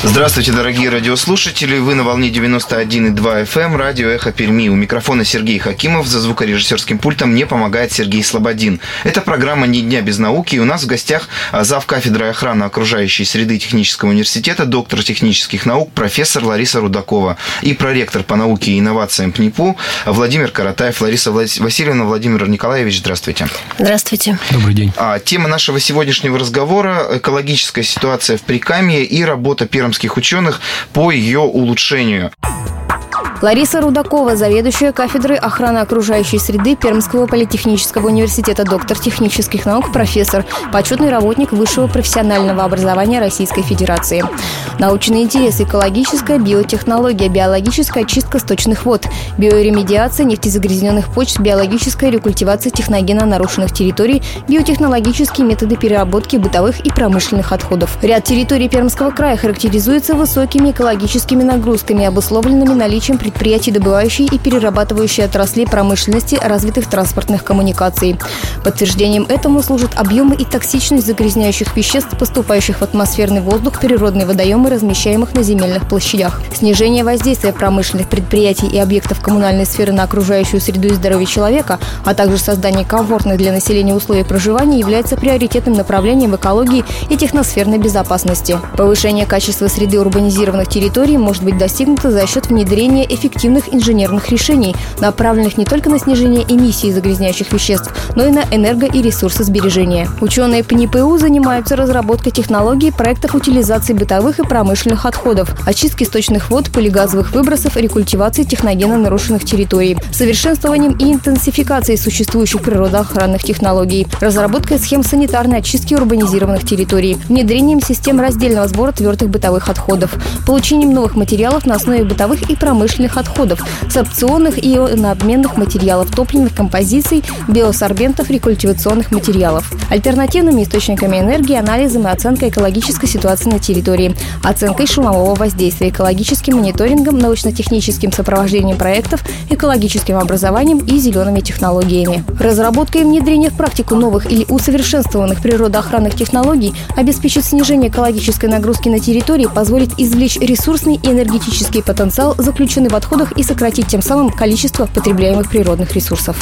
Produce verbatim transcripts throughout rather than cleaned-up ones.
Здравствуйте, дорогие радиослушатели. Вы на волне девяносто один и два эф эм, радио «Эхо Перми». У микрофона Сергей Хакимов. За звукорежиссерским пультом мне помогает Сергей Слободин. Это программа «Ни дня без науки». И у нас в гостях зав. Кафедры охраны окружающей среды Технического университета, доктор технических наук, профессор Лариса Рудакова и проректор по науке и инновациям ПНИПУ Владимир Каратаев. Лариса Васильевна, Владимир Николаевич, здравствуйте. Здравствуйте. Добрый день. А, тема нашего сегодняшнего разговора – экологическая ситуация в Прикамье и работа пермских ученых по ее улучшению. Лариса Рудакова, заведующая кафедрой охраны окружающей среды Пермского политехнического университета, доктор технических наук, профессор, почетный работник высшего профессионального образования Российской Федерации. Научные интересы: экологическая биотехнология, биологическая очистка сточных вод, биоремедиация нефтезагрязненных почв, биологическая рекультивация техногенно нарушенных территорий, биотехнологические методы переработки бытовых и промышленных отходов. Ряд территорий Пермского края характеризуется высокими экологическими нагрузками, обусловленными наличием предприятий, добывающей и перерабатывающей отрасли промышленности, развитых транспортных коммуникаций. Подтверждением этому служат объемы и токсичность загрязняющих веществ, поступающих в атмосферный воздух, природные водоемы, размещаемых на земельных площадях. Снижение воздействия промышленных предприятий и объектов коммунальной сферы на окружающую среду и здоровье человека, а также создание комфортных для населения условий проживания является приоритетным направлением в экологии и техносферной безопасности. Повышение качества среды урбанизированных территорий может быть достигнуто за счет внедрения эффективных инженерных решений, направленных не только на снижение эмиссии загрязняющих веществ, но и на энерго- и ресурсосбережение. Ученые ПНИПУ занимаются разработкой технологий проектов утилизации бытовых и промышленных отходов, очистки сточных вод, полигазовых выбросов, рекультивации техногенно нарушенных территорий, совершенствованием и интенсификацией существующих природоохранных технологий, разработкой схем санитарной очистки урбанизированных территорий, внедрением систем раздельного сбора твердых бытовых отходов, получением новых материалов на основе бытовых и промышленных отходов, сорбционных и ионообменных материалов, топливных композиций, биосорбентов, рекультивационных материалов. Альтернативными источниками энергии, анализом и оценкой экологической ситуации на территории, оценкой шумового воздействия, экологическим мониторингом, научно-техническим сопровождением проектов, экологическим образованием и зелеными технологиями. Разработка и внедрение в практику новых или усовершенствованных природоохранных технологий обеспечит снижение экологической нагрузки на территории, позволит извлечь ресурсный и энергетический потенциал, заключенный в отходах, и сократить тем самым количество потребляемых природных ресурсов.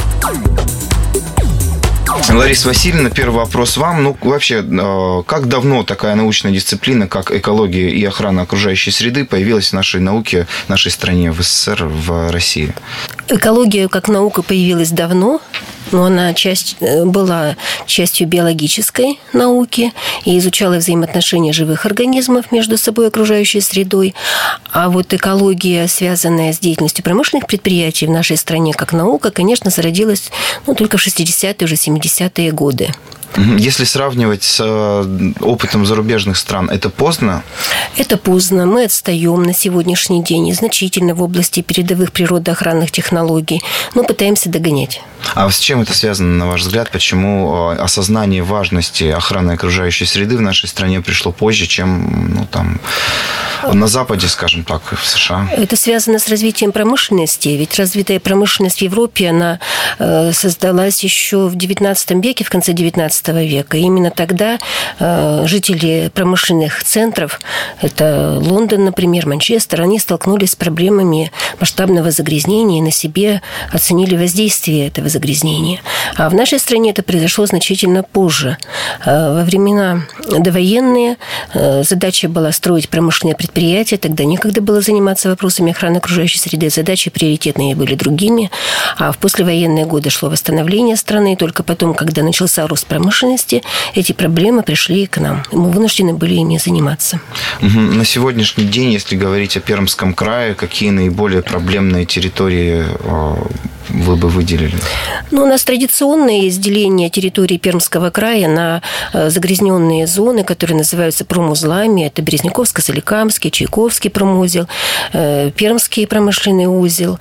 Лариса Васильевна, первый вопрос вам. Ну, вообще, как давно такая научная дисциплина, как экология и охрана окружающей среды, появилась в нашей науке, в нашей стране, в СССР, в России? Экология как наука появилась давно, но она часть, была частью биологической науки и изучала взаимоотношения живых организмов между собой и окружающей средой. А вот экология, связанная с деятельностью промышленных предприятий в нашей стране как наука, конечно, зародилась ну, только в шестидесятые, уже семидесятые годы. Если сравнивать с опытом зарубежных стран, это поздно? Это поздно. Мы отстаем на сегодняшний день и значительно в области передовых природоохранных технологий, но пытаемся догонять. А с чем это связано, на ваш взгляд? Почему осознание важности охраны окружающей среды в нашей стране пришло позже, чем ну, там, на Западе, скажем так, в США? Это связано с развитием промышленности. Ведь развитая промышленность в Европе, она создалась еще в девятнадцатом веке, в конце девятнадцатого века. И именно тогда жители промышленных центров, это Лондон, например, Манчестер, они столкнулись с проблемами масштабного загрязнения и на себе оценили воздействие этого загрязнения. А в нашей стране это произошло значительно позже. Во времена довоенные задача была строить промышленные предприятия, тогда некогда было заниматься вопросами охраны окружающей среды, задачи приоритетные были другими. А в послевоенные годы шло восстановление страны, и только потом, когда начался рост промышленности, эти проблемы пришли к нам. Мы вынуждены были ими заниматься. На сегодняшний день, если говорить о Пермском крае, какие наиболее проблемные территории вы бы выделили? Ну, у нас традиционное есть деление территории Пермского края на загрязненные зоны, которые называются промузлами. Это Березняковско-Соликамский, Чайковский промузел, Пермский промышленный узел,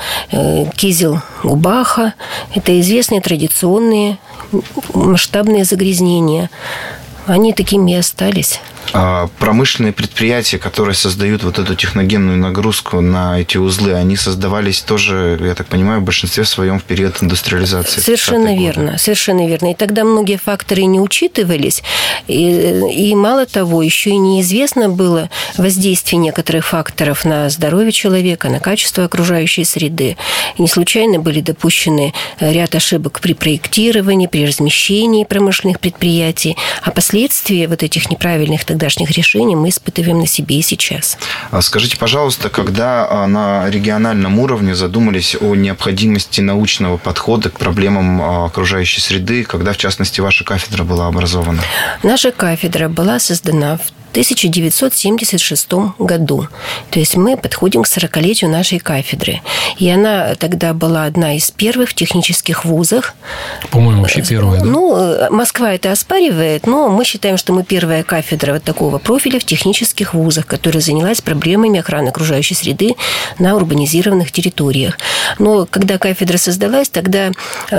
Кизел-Губаха. Это известные традиционные масштабные загрязнения. Они такими и остались. Промышленные предприятия, которые создают вот эту техногенную нагрузку на эти узлы, они создавались тоже, я так понимаю, в большинстве своем в период индустриализации. Совершенно верно, совершенно верно. И тогда многие факторы не учитывались, и, и мало того, еще и неизвестно было воздействие некоторых факторов на здоровье человека, на качество окружающей среды. И не случайно были допущены ряд ошибок при проектировании, при размещении промышленных предприятий, а последствия вот этих неправильных тогдашних решений мы испытываем на себе и сейчас. Скажите, пожалуйста, когда на региональном уровне задумались о необходимости научного подхода к проблемам окружающей среды, когда, в частности, ваша кафедра была образована? Наша кафедра была создана в тысяча девятьсот семьдесят шестом году. То есть мы подходим к сорокалетию нашей кафедры. И она тогда была одна из первых в технических вузах. По-моему, вообще первая, да? Ну, Москва это оспаривает, но мы считаем, что мы первая кафедра вот такого профиля в технических вузах, которая занялась проблемами охраны окружающей среды на урбанизированных территориях. Но когда кафедра создалась, тогда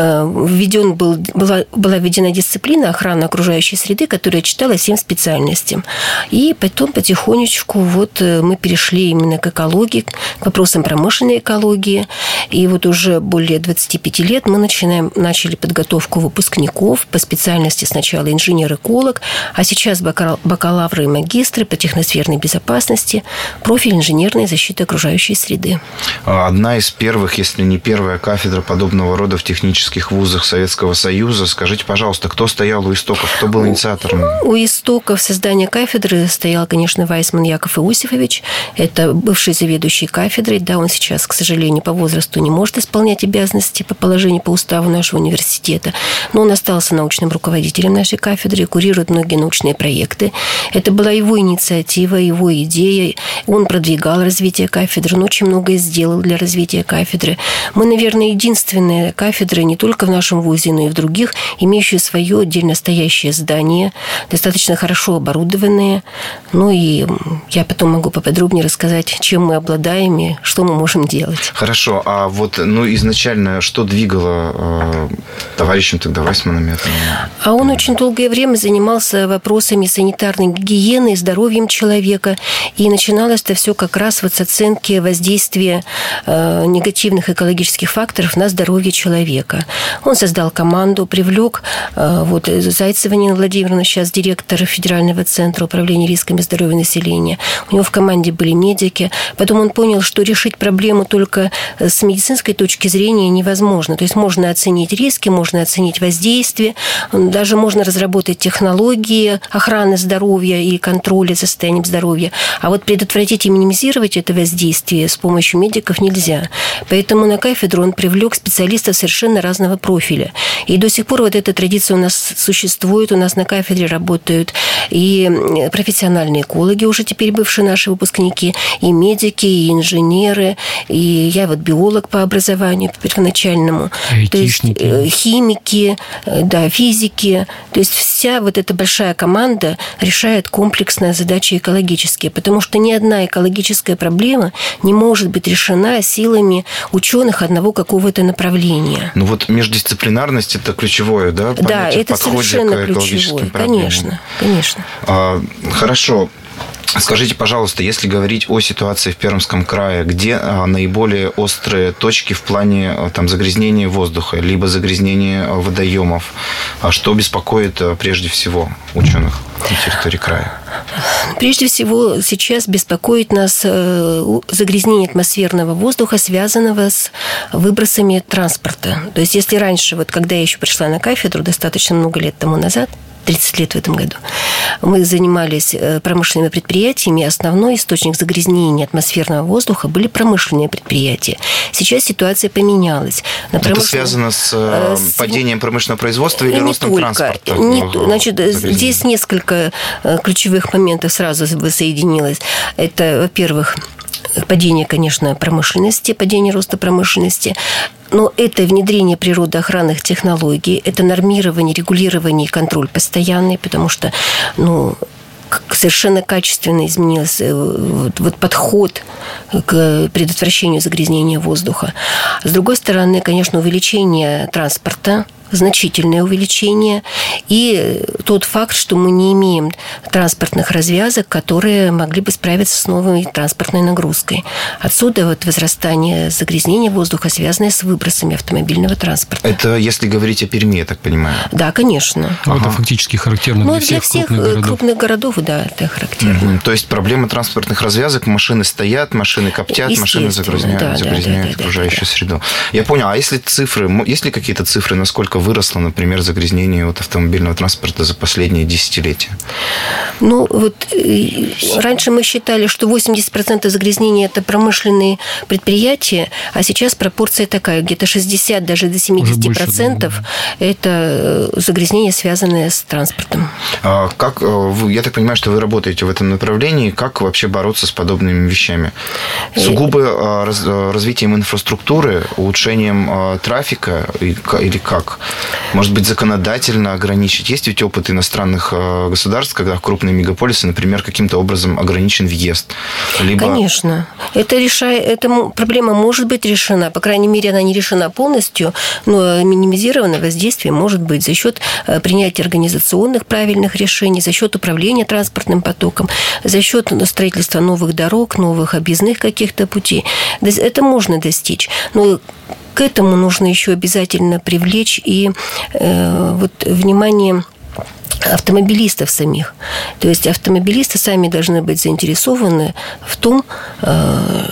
введен был, была, была введена дисциплина охраны окружающей среды, которая читалась всем специальностям. И потом потихонечку вот мы перешли именно к экологии, к вопросам промышленной экологии. И вот уже более двадцати пяти лет мы начинаем, начали подготовку выпускников по специальности сначала инженер-эколог, а сейчас бакалавры и магистры по техносферной безопасности, профиль инженерной защиты окружающей среды. Одна из первых, если не первая кафедра подобного рода в технических вузах Советского Союза. Скажите, пожалуйста, кто стоял у истоков, кто был инициатором? У истоков создания кафедры стоял, конечно, Вайсман Яков Иосифович. Это бывший заведующий кафедрой. Да, он сейчас, к сожалению, по возрасту не может исполнять обязанности по положению, по уставу нашего университета. Но он остался научным руководителем нашей кафедры, курирует многие научные проекты. Это была его инициатива, его идея. Он продвигал развитие кафедры, он очень многое сделал для развития кафедры. Мы, наверное, единственная кафедра не только в нашем вузе, но и в других, имеющая свое отдельно стоящее здание, достаточно хорошо оборудованное. Ну и я потом могу поподробнее рассказать, чем мы обладаем и что мы можем делать. Хорошо. А вот ну, изначально что двигало э, товарищем тогда Вайсманом? А он очень долгое время занимался вопросами санитарной гигиены и здоровьем человека. И начиналось это все как раз вот с оценки воздействия э, негативных экологических факторов на здоровье человека. Он создал команду, привлек э, вот, Зайцева Нина Владимировна, сейчас директор Федерального центра управления рисками здоровья населения. У него в команде были медики. Потом он понял, что решить проблему только с медицинской точки зрения невозможно. То есть можно оценить риски, можно оценить воздействие, даже можно разработать технологии охраны здоровья и контроля за состоянием здоровья. А вот предотвратить и минимизировать это воздействие с помощью медиков нельзя. Поэтому на кафедру он привлек специалистов совершенно разного профиля. И до сих пор вот эта традиция у нас существует. У нас на кафедре работают и профессиональные экологи, уже теперь бывшие наши выпускники, и медики, и инженеры, и я вот биолог по образованию, по первоначальному. Айтишники. То есть химики, да, физики. То есть вся вот эта большая команда решает комплексные задачи экологические, потому что ни одна экологическая проблема не может быть решена силами ученых одного какого-то направления. Ну вот междисциплинарность – это ключевое, да? Да, это совершенно ключевое. Конечно, конечно. А, хорошо. Скажите, пожалуйста, если говорить о ситуации в Пермском крае, где наиболее острые точки в плане там, загрязнения воздуха, либо загрязнения водоемов, что беспокоит прежде всего ученых на территории края? Прежде всего, сейчас беспокоит нас загрязнение атмосферного воздуха, связанного с выбросами транспорта. То есть, если раньше, вот когда я еще пришла на кафедру, достаточно много лет тому назад, тридцать лет в этом году, мы занимались промышленными предприятиями. Основной источник загрязнения атмосферного воздуха были промышленные предприятия. Сейчас ситуация поменялась. На Это промышлен... связано с, с падением промышленного производства или не ростом только. транспорта? Не... Значит, здесь несколько ключевых моментов сразу воссоединилось. Это, во-первых, падение, конечно, промышленности, падение роста промышленности. Но это внедрение природоохранных технологий, это нормирование, регулирование и контроль постоянный, потому что, ну, совершенно качественно изменился вот, вот подход к предотвращению загрязнения воздуха. С другой стороны, конечно, увеличение транспорта, значительное увеличение, и тот факт, что мы не имеем транспортных развязок, которые могли бы справиться с новой транспортной нагрузкой. Отсюда вот возрастание загрязнения воздуха, связанное с выбросами автомобильного транспорта. Это если говорить о Перми, я так понимаю? Да, конечно. Ну, Ага. Это фактически характерно Ну, для всех, для всех крупных городов. крупных городов, да, это характерно. Угу. То есть проблема транспортных развязок, машины стоят, машины коптят, машины загрязняют, да, загрязняют да, да, окружающую да, да. среду. Я понял. А если цифры, есть ли какие-то цифры, насколько выросло, например, загрязнение от автомобильного транспорта за последние десятилетия? Ну, вот э, раньше мы считали, что восемьдесят процентов загрязнения – это промышленные предприятия, а сейчас пропорция такая, где-то шестьдесят, даже до семьдесят процентов больше, да. это загрязнение, связанное с транспортом. А как, вы, я так понимаю, что вы работаете в этом направлении. Как вообще бороться с подобными вещами? Сугубо раз, развитием инфраструктуры, улучшением трафика или как? Может быть, законодательно ограничить? Есть ведь опыт иностранных государств, когда в крупные мегаполисы, например, каким-то образом ограничен въезд? Либо... Конечно. Это решает, эта проблема может быть решена. По крайней мере, она не решена полностью, но минимизировано воздействие может быть за счет принятия организационных правильных решений, за счет управления транспортным потоком, за счет строительства новых дорог, новых объездных каких-то путей. Это можно достичь. Но к этому нужно еще обязательно привлечь и э, вот, внимание автомобилистов самих. То есть автомобилисты сами должны быть заинтересованы в том, э,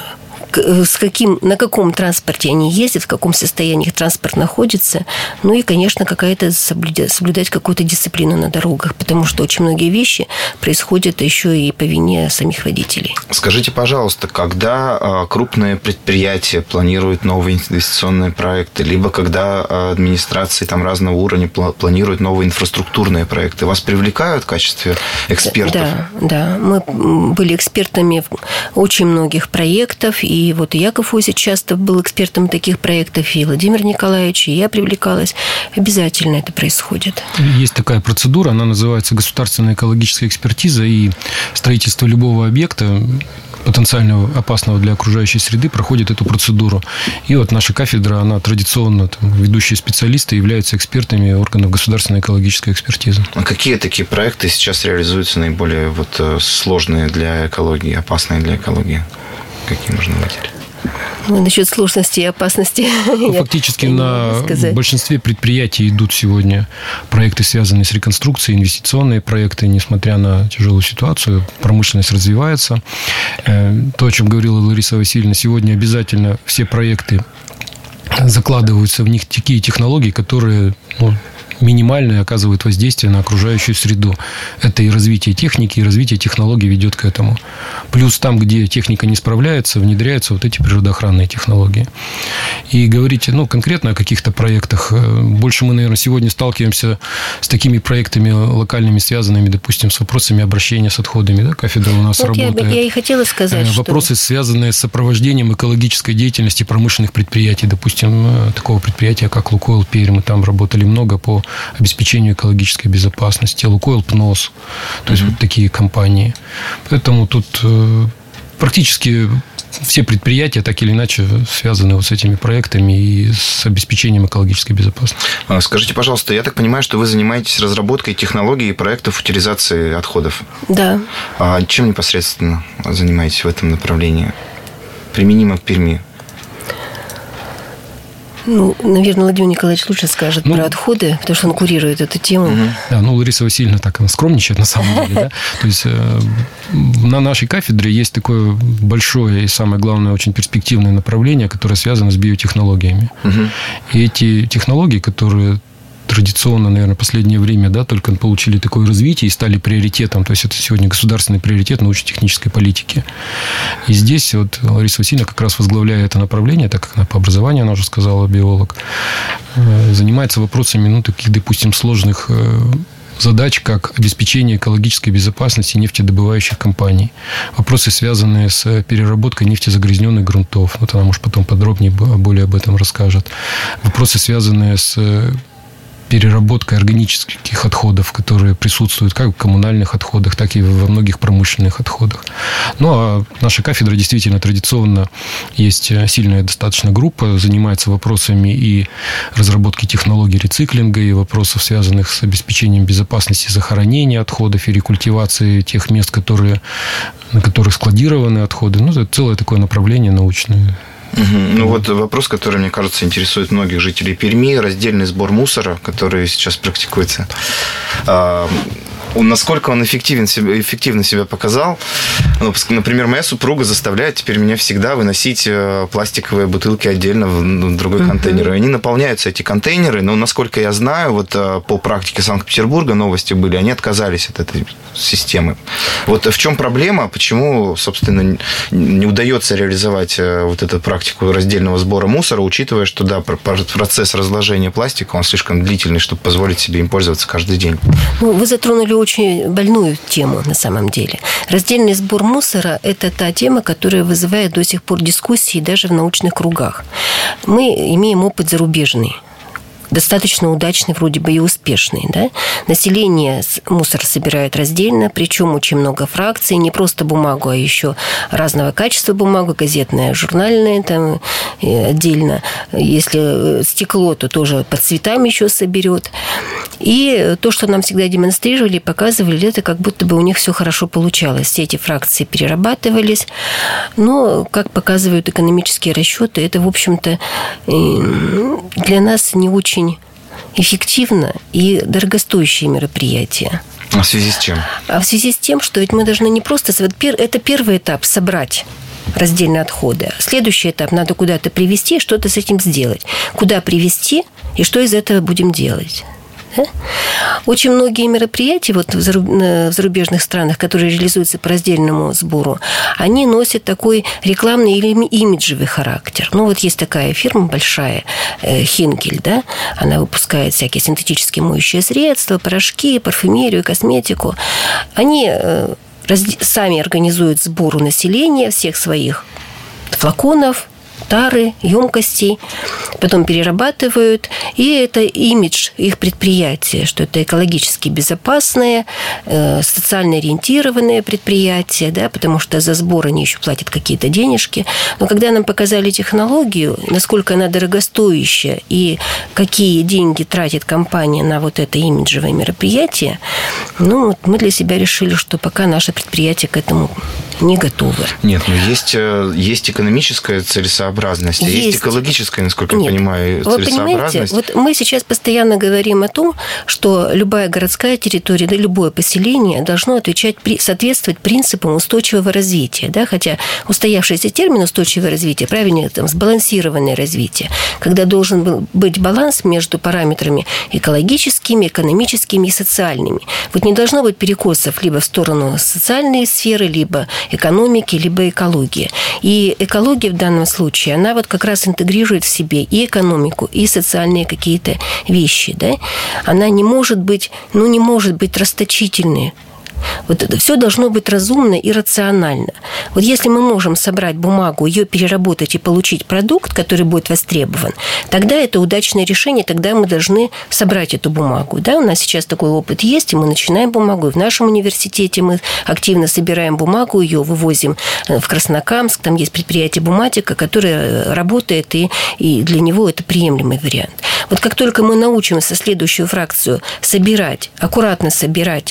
с каким, на каком транспорте они ездят, в каком состоянии их транспорт находится. Ну и, конечно, какая-то соблюдать, соблюдать какую-то дисциплину на дорогах, потому что очень многие вещи происходят еще и по вине самих водителей. Скажите, пожалуйста, когда крупные предприятия планируют новые инвестиционные проекты, либо когда администрации там разного уровня планируют новые инфраструктурные проекты, вас привлекают в качестве экспертов? Да, да. Мы были экспертами очень многих проектов, и И вот Яков Осич часто был экспертом таких проектов, и Владимир Николаевич, и я привлекалась. Обязательно это происходит. Есть такая процедура, она называется государственная экологическая экспертиза, и строительство любого объекта, потенциально опасного для окружающей среды, проходит эту процедуру. И вот наша кафедра, она традиционно, там, ведущие специалисты являются экспертами органов государственной экологической экспертизы. А какие такие проекты сейчас реализуются наиболее вот сложные для экологии, опасные для экологии? Какие можно выделить? Ну, насчет сложности и опасности. Ну, фактически на большинстве предприятий идут сегодня проекты, связанные с реконструкцией, инвестиционные проекты, несмотря на тяжелую ситуацию, промышленность развивается. То, о чем говорила Лариса Васильевна, сегодня обязательно все проекты закладываются в них такие технологии, которые, ну, минимальное оказывает воздействие на окружающую среду. Это и развитие техники, и развитие технологий ведет к этому. Плюс там, где техника не справляется, внедряются вот эти природоохранные технологии. И говорить, ну, конкретно о каких-то проектах. Больше мы, наверное, сегодня сталкиваемся с такими проектами локальными, связанными, допустим, с вопросами обращения с отходами. Да? Кафедра у нас вот работает. Я, я и хотела сказать, Вопросы, что... связанные с сопровождением экологической деятельности промышленных предприятий. Допустим, такого предприятия, как «Лукойл Пермь». Мы там работали много по обеспечению экологической безопасности, «Лукойл ПНОС», то есть mm-hmm. вот такие компании. Поэтому тут э, практически все предприятия так или иначе связаны вот с этими проектами и с обеспечением экологической безопасности. Скажите, пожалуйста, я так понимаю, что вы занимаетесь разработкой технологий и проектов утилизации отходов? Да. А чем непосредственно занимаетесь в этом направлении? Применимо к Перми? Ну, наверное, Владимир Николаевич лучше скажет ну, про отходы, потому что он курирует эту тему. Угу. Да, ну, Лариса Васильевна так, она скромничает на самом деле. Да? То есть, на нашей кафедре есть такое большое и, самое главное, очень перспективное направление, которое связано с биотехнологиями. Угу. И эти технологии, которые традиционно, наверное, в последнее время, да, только получили такое развитие и стали приоритетом. То есть, это сегодня государственный приоритет научно-технической политики. И здесь вот Лариса Васильевна как раз возглавляет это направление, так как она по образованию, она уже сказала, биолог, занимается вопросами, ну, таких, допустим, сложных задач, как обеспечение экологической безопасности нефтедобывающих компаний. Вопросы, связанные с переработкой нефтезагрязненных грунтов. Вот она, может, потом подробнее более об этом расскажет. Вопросы, связанные с переработкой органических отходов, которые присутствуют как в коммунальных отходах, так и во многих промышленных отходах. Ну, а наша кафедра действительно традиционно есть сильная достаточно группа, занимается вопросами и разработки технологий рециклинга, и вопросов, связанных с обеспечением безопасности захоронения отходов и рекультивации тех мест, которые, на которых складированы отходы. Ну, это целое такое направление научное. Угу. Ну вот вопрос, который, мне кажется, интересует многих жителей Перми, раздельный сбор мусора, который сейчас практикуется. Насколько он эффективен, эффективно себя показал. Ну, например, моя супруга заставляет теперь меня всегда выносить пластиковые бутылки отдельно в другой uh-huh. контейнер. И они наполняются, эти контейнеры, но, насколько я знаю, вот по практике Санкт-Петербурга новости были, они отказались от этой системы. Вот в чем проблема, почему, собственно, не удается реализовать вот эту практику раздельного сбора мусора, учитывая, что, да, процесс разложения пластика, он слишком длительный, чтобы позволить себе им пользоваться каждый день. Ну, вы затронули очень больную тему на самом деле. Раздельный сбор мусора – это та тема, которая вызывает до сих пор дискуссии даже в научных кругах. Мы имеем опыт зарубежный, достаточно удачный, вроде бы и успешный. Да? Население мусор собирает раздельно, причем очень много фракций, не просто бумагу, а еще разного качества бумагу, газетная, журнальная, там отдельно. Если стекло, то тоже по цветам еще соберет. И то, что нам всегда демонстрировали, показывали, это как будто бы у них все хорошо получалось. Все эти фракции перерабатывались. Но, как показывают экономические расчеты, это, в общем-то, для нас не очень эффективно и дорогостоящее мероприятие. А в связи с чем? А в связи с тем, что ведь мы должны не просто... Это первый этап – собрать раздельные отходы. Следующий этап – надо куда-то привезти и что-то с этим сделать. Куда привезти и что из этого будем делать? Да? Очень многие мероприятия вот в зарубежных странах, которые реализуются по раздельному сбору, они носят такой рекламный или имиджевый характер. Ну, вот есть такая фирма большая, Хенкель, да? Она выпускает всякие синтетические моющие средства, порошки, парфюмерию, косметику. Они сами организуют сбор у населения всех своих флаконов, тары, емкостей, потом перерабатывают, и это имидж их предприятия, что это экологически безопасное, социально ориентированное предприятие, да, потому что за сбор они еще платят какие-то денежки. Но когда нам показали технологию, насколько она дорогостоящая и какие деньги тратит компания на вот это имиджевое мероприятие, ну, мы для себя решили, что пока наше предприятие к этому не готовы. Нет, но есть, есть экономическая целесообразность, есть, есть экологическая, насколько Нет. я понимаю, Вы целесообразность. Понимаете, вот мы сейчас постоянно говорим о том, что любая городская территория, да, любое поселение должно отвечать, соответствовать принципам устойчивого развития. Да? Хотя устоявшийся термин устойчивое развитие, правильнее, там, сбалансированное развитие, когда должен быть баланс между параметрами экологическими, экономическими и социальными. Вот не должно быть перекосов либо в сторону социальной сферы, либо экономики, либо экологии. И экология в данном случае, она вот как раз интегрирует в себе и экономику, и социальные какие-то вещи. Да? Она не может быть, ну, не может быть расточительной. Вот это все должно быть разумно и рационально. Вот если мы можем собрать бумагу, ее переработать и получить продукт, который будет востребован, тогда это удачное решение, тогда мы должны собрать эту бумагу. Да, у нас сейчас такой опыт есть, и мы начинаем бумагу. И в нашем университете мы активно собираем бумагу, ее вывозим в Краснокамск, там есть предприятие «Буматика», которое работает, и, и для него это приемлемый вариант. Вот как только мы научимся следующую фракцию собирать, аккуратно собирать,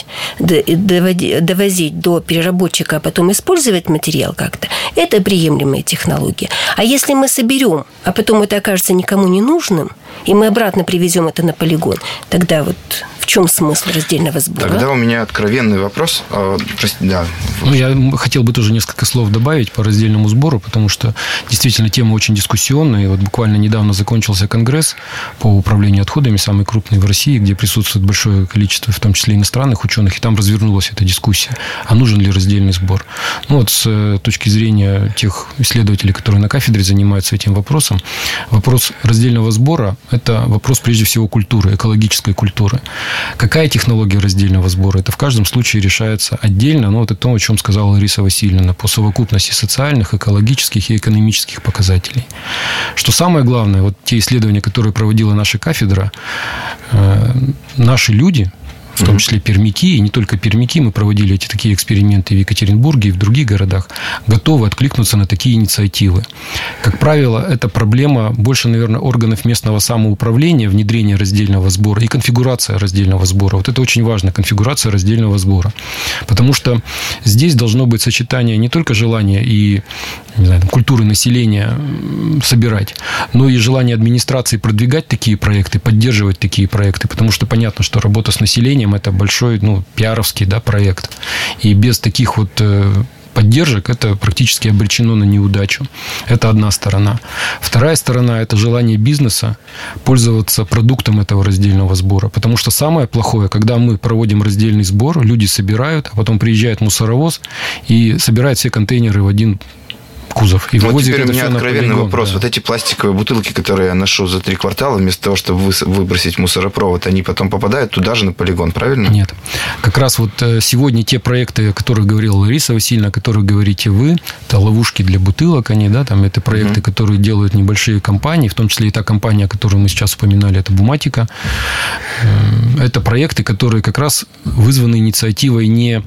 довозить до переработчика, а потом использовать материал как-то, это приемлемая технология. А если мы соберем, а потом это окажется никому не нужным, и мы обратно привезем это на полигон, тогда вот в чем смысл раздельного сбора? Тогда у меня откровенный вопрос. Прости, да. Ну, я хотел бы тоже несколько слов добавить по раздельному сбору, потому что действительно тема очень дискуссионная. И вот буквально недавно закончился конгресс по управлению отходами, самый крупный в России, где присутствует большое количество, в том числе иностранных ученых, и там развернулась эта дискуссия, а нужен ли раздельный сбор. Ну, вот с точки зрения тех исследователей, которые на кафедре занимаются этим вопросом, вопрос раздельного сбора – это вопрос прежде всего культуры, экологической культуры. Какая технология раздельного сбора? Это в каждом случае решается отдельно, но вот это то, о чем сказала Лариса Васильевна, по совокупности социальных, экологических и экономических показателей. Что самое главное, вот те исследования, которые проводила наша кафедра, наши люди, в том числе пермяки, и не только пермяки, мы проводили эти такие эксперименты в Екатеринбурге и в других городах, готовы откликнуться на такие инициативы. Как правило, это проблема больше, наверное, органов местного самоуправления, внедрения раздельного сбора и конфигурация раздельного сбора. Вот это очень важно, конфигурация раздельного сбора. Потому что здесь должно быть сочетание не только желания и, не знаю, там, культуры населения собирать, но и желание администрации продвигать такие проекты, поддерживать такие проекты. Потому что понятно, что работа с населением – это большой, ну, пиаровский, да, проект. И без таких вот поддержек это практически обречено на неудачу. Это одна сторона. Вторая сторона – это желание бизнеса пользоваться продуктом этого раздельного сбора. Потому что самое плохое, когда мы проводим раздельный сбор, люди собирают, а потом приезжает мусоровоз и собирает все контейнеры в один кузов. И вот теперь у меня откровенный вопрос. Да. Вот эти пластиковые бутылки, которые я ношу за три квартала, вместо того, чтобы выбросить в мусоропровод, они потом попадают туда же на полигон, правильно? Нет. Как раз вот сегодня те проекты, о которых говорила Лариса Васильевна, о которых говорите вы, это ловушки для бутылок, они, да, там это проекты, mm-hmm. которые делают небольшие компании, в том числе и та компания, которую мы сейчас упоминали, это Буматика. Это проекты, которые как раз вызваны инициативой не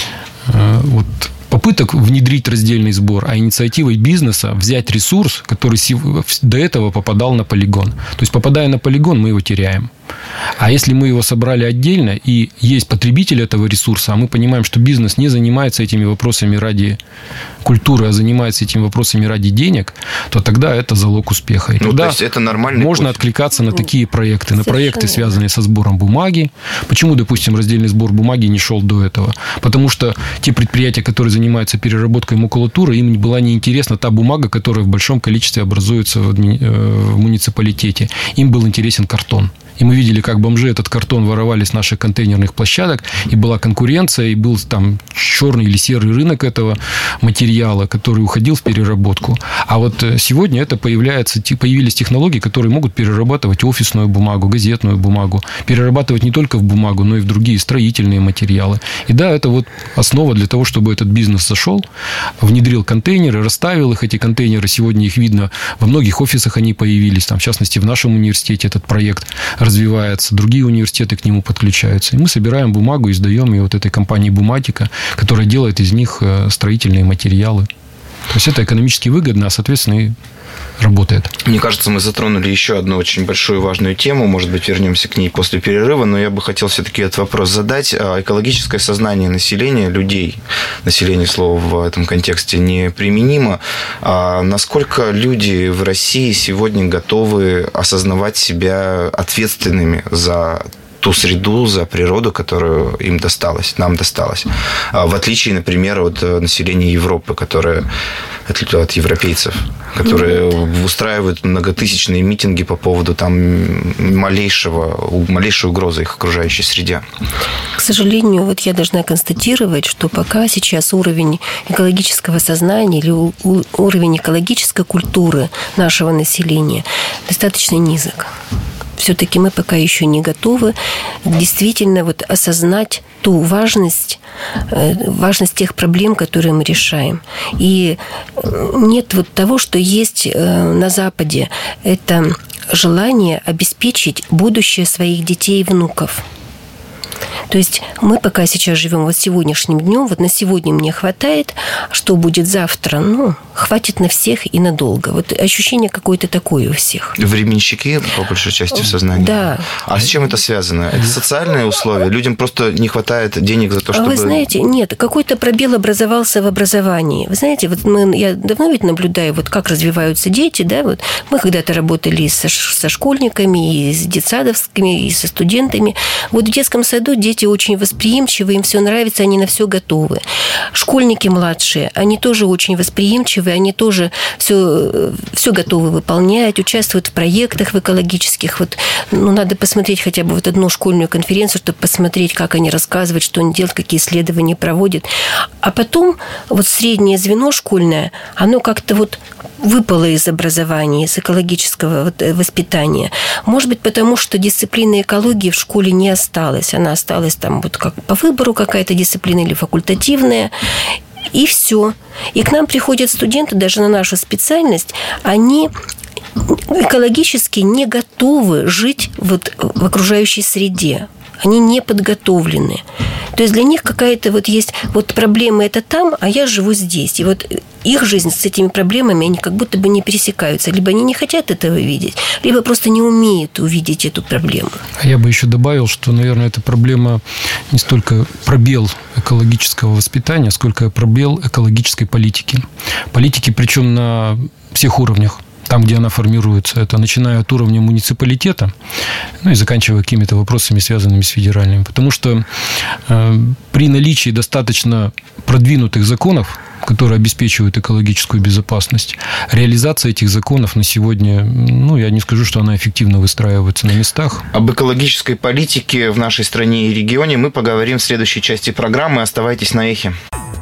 вот попыток внедрить раздельный сбор, а инициативой бизнеса взять ресурс, который до этого попадал на полигон. То есть, попадая на полигон, мы его теряем. А если мы его собрали отдельно, и есть потребитель этого ресурса, а мы понимаем, что бизнес не занимается этими вопросами ради культуры, а занимается этими вопросами ради денег, то тогда это залог успеха. И ну, тогда то есть это нормальный можно путь. Откликаться на такие проекты, на проекты, связанные со сбором бумаги. Почему, допустим, раздельный сбор бумаги не шел до этого? Потому что те предприятия, которые занимаются переработкой макулатуры, им была неинтересна та бумага, которая в большом количестве образуется в муниципалитете. Им был интересен картон. И мы видели, как бомжи этот картон воровали с наших контейнерных площадок, и была конкуренция, и был там черный или серый рынок этого материала, который уходил в переработку. А вот сегодня это появляется, появились технологии, которые могут перерабатывать офисную бумагу, газетную бумагу, перерабатывать не только в бумагу, но и в другие строительные материалы. И да, это вот основа для того, чтобы этот бизнес зашел, внедрил контейнеры, расставил их. Эти контейнеры, сегодня их видно, во многих офисах они появились, там, в частности, в нашем университете этот проект развивается, другие университеты к нему подключаются. И мы собираем бумагу и сдаем ее вот этой компании Буматика, которая делает из них строительные материалы. То есть это экономически выгодно, а, соответственно, и работает. Мне кажется, мы затронули еще одну очень большую и важную тему. Может быть, вернемся к ней после перерыва, но я бы хотел все-таки этот вопрос задать. Экологическое сознание населения, людей, население слова в этом контексте неприменимо. А насколько люди в России сегодня готовы осознавать себя ответственными за ту среду, за природу, которую им досталось, нам досталось. В отличие, например, от населения Европы, которое от европейцев, которые устраивают многотысячные митинги по поводу там малейшего, малейшей угрозы их окружающей среде. К сожалению, вот я должна констатировать, что пока сейчас уровень экологического сознания или уровень экологической культуры нашего населения достаточно низок. Все-таки мы пока еще не готовы действительно вот осознать ту важность, важность тех проблем, которые мы решаем. И нет вот того, что есть на Западе. Это желание обеспечить будущее своих детей и внуков. То есть мы пока сейчас живем вот сегодняшним днем, вот на сегодня мне хватает, что будет завтра, ну, хватит на всех и надолго. Вот ощущение какое-то такое у всех. Временщики, по большей части, в сознании. Да. А с чем это связано? Это социальные условия? Людям просто не хватает денег за то, чтобы... Вы знаете, нет, какой-то пробел образовался в образовании. Вы знаете, вот мы, я давно ведь наблюдаю, вот как развиваются дети, да, вот мы когда-то работали со, со школьниками, и с детсадовскими, и со студентами. Вот в детском саду дети очень восприимчивы, им все нравится, они на все готовы. Школьники младшие, они тоже очень восприимчивы, они тоже все, все готовы выполнять, участвуют в проектах в экологических. Вот, ну, надо посмотреть хотя бы вот одну школьную конференцию, чтобы посмотреть, как они рассказывают, что они делают, какие исследования проводят. А потом вот среднее звено школьное, оно как-то вот выпало из образования, из экологического вот воспитания. Может быть, потому что дисциплина экологии в школе не осталась. Она осталась там вот как по выбору какая-то дисциплина или факультативная. И все. И к нам приходят студенты, даже на нашу специальность, они экологически не готовы жить вот в окружающей среде. Они не подготовлены. То есть для них какая-то вот есть вот проблема это там, а я живу здесь. И вот их жизнь с этими проблемами, они как будто бы не пересекаются. Либо они не хотят этого видеть, либо просто не умеют увидеть эту проблему. Я бы еще добавил, что, наверное, эта проблема не столько пробел экологического воспитания, сколько пробел экологической политики. Политики, причем на всех уровнях. Там, где она формируется, это начиная от уровня муниципалитета, ну и заканчивая какими-то вопросами, связанными с федеральными. Потому что э, при наличии достаточно продвинутых законов, которые обеспечивают экологическую безопасность, реализация этих законов на сегодня, ну, я не скажу, что она эффективно выстраивается на местах. Об экологической политике в нашей стране и регионе мы поговорим в следующей части программы. Оставайтесь на эхе.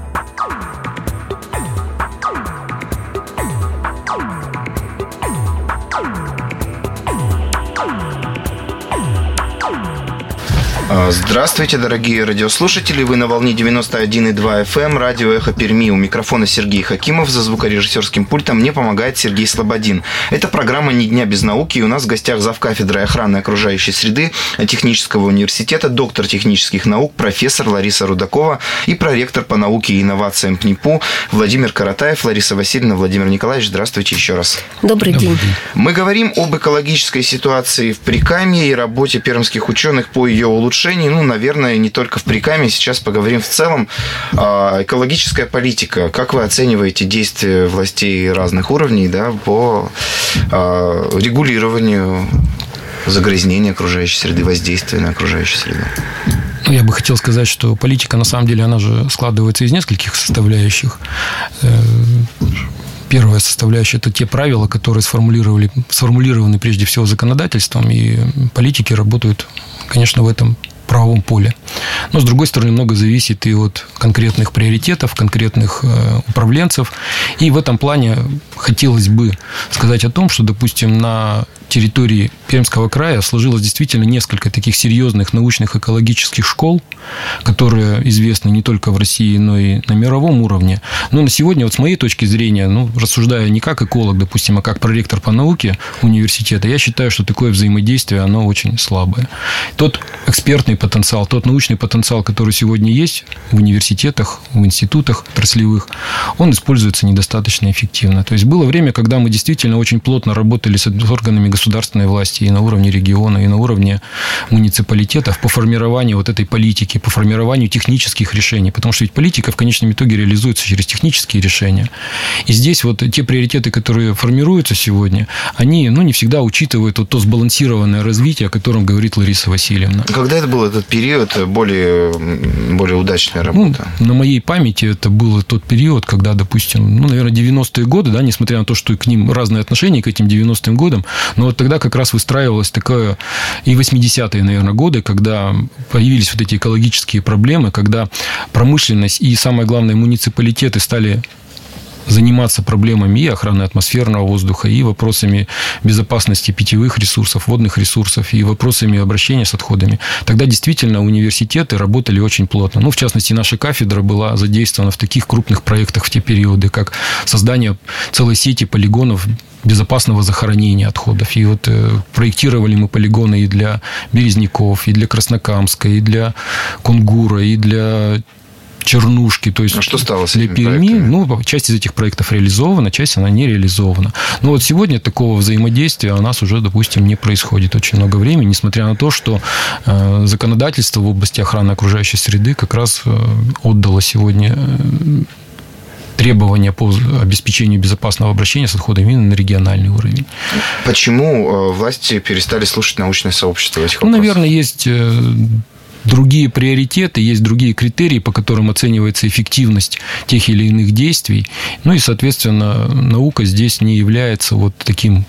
Здравствуйте, дорогие радиослушатели. Вы на волне девяносто один и два эф эм, радио «Эхо Перми». У микрофона Сергей Хакимов. За звукорежиссерским пультом мне помогает Сергей Слободин. Это программа «Ни дня без науки». И у нас в гостях завкафедрой охраны окружающей среды Технического университета, доктор технических наук, профессор Лариса Рудакова и проректор по науке и инновациям ПНИПУ Владимир Каратаев. Лариса Васильевна, Владимир Николаевич, здравствуйте еще раз. Добрый день. Мы говорим об экологической ситуации в Прикамье и работе пермских ученых по ее улучшению. Ну, наверное, не только в Прикамье. Сейчас поговорим в целом. Экологическая политика. Как вы оцениваете действия властей разных уровней, да, по регулированию загрязнения окружающей среды, воздействия на окружающую среду? Ну, я бы хотел сказать, что политика, на самом деле, она же складывается из нескольких составляющих. Первая составляющая – это те правила, которые сформулировали, сформулированы прежде всего законодательством, и политики работают, конечно, в этом правовом поле. Но, с другой стороны, много зависит и от конкретных приоритетов, конкретных управленцев. И в этом плане хотелось бы сказать о том, что, допустим, на территории Пермского края сложилось действительно несколько таких серьезных научных экологических школ, которые известны не только в России, но и на мировом уровне. Но на сегодня, вот с моей точки зрения, ну, рассуждая не как эколог, допустим, а как проректор по науке университета, я считаю, что такое взаимодействие, оно очень слабое. Тот экспертный потенциал, тот научный потенциал, который сегодня есть в университетах, в институтах отраслевых, он используется недостаточно эффективно. То есть было время, когда мы действительно очень плотно работали с органами государственной власти и на уровне региона, и на уровне муниципалитетов по формированию вот этой политики, по формированию технических решений. Потому что ведь политика в конечном итоге реализуется через технические решения. И здесь вот те приоритеты, которые формируются сегодня, они, ну, не всегда учитывают вот то сбалансированное развитие, о котором говорит Лариса Васильевна. Когда это был этот период более, более удачная работа? Ну, на моей памяти это был тот период, когда, допустим, ну, наверное, девяностые годы, да, несмотря на то, что к ним разные отношения, к этим девяностым годам, но вот тогда как раз выстраивалось такое, и восьмидесятые, наверное, годы, когда появились вот эти экологические проблемы, когда промышленность и, самое главное, муниципалитеты стали заниматься проблемами и охраны атмосферного воздуха, и вопросами безопасности питьевых ресурсов, водных ресурсов, и вопросами обращения с отходами. Тогда действительно университеты работали очень плотно. Ну, в частности, наша кафедра была задействована в таких крупных проектах в те периоды, как создание целой сети полигонов безопасного захоронения отходов. И вот э, проектировали мы полигоны и для Березняков, и для Краснокамска, и для Кунгура, и для Чернушки, то есть а что стало с для этими Перми, проектами? Ну, часть из этих проектов реализована, часть она не реализована. Но вот сегодня такого взаимодействия у нас уже, допустим, не происходит очень много времени, несмотря на то, что э, законодательство в области охраны окружающей среды как раз э, отдало сегодня э, требования по обеспечению безопасного обращения с отходами именно на региональный уровень. Почему власти перестали слушать научное сообщество в этих вопросах? Ну, наверное, есть другие приоритеты, есть другие критерии, по которым оценивается эффективность тех или иных действий. Ну и, соответственно, наука здесь не является вот таким,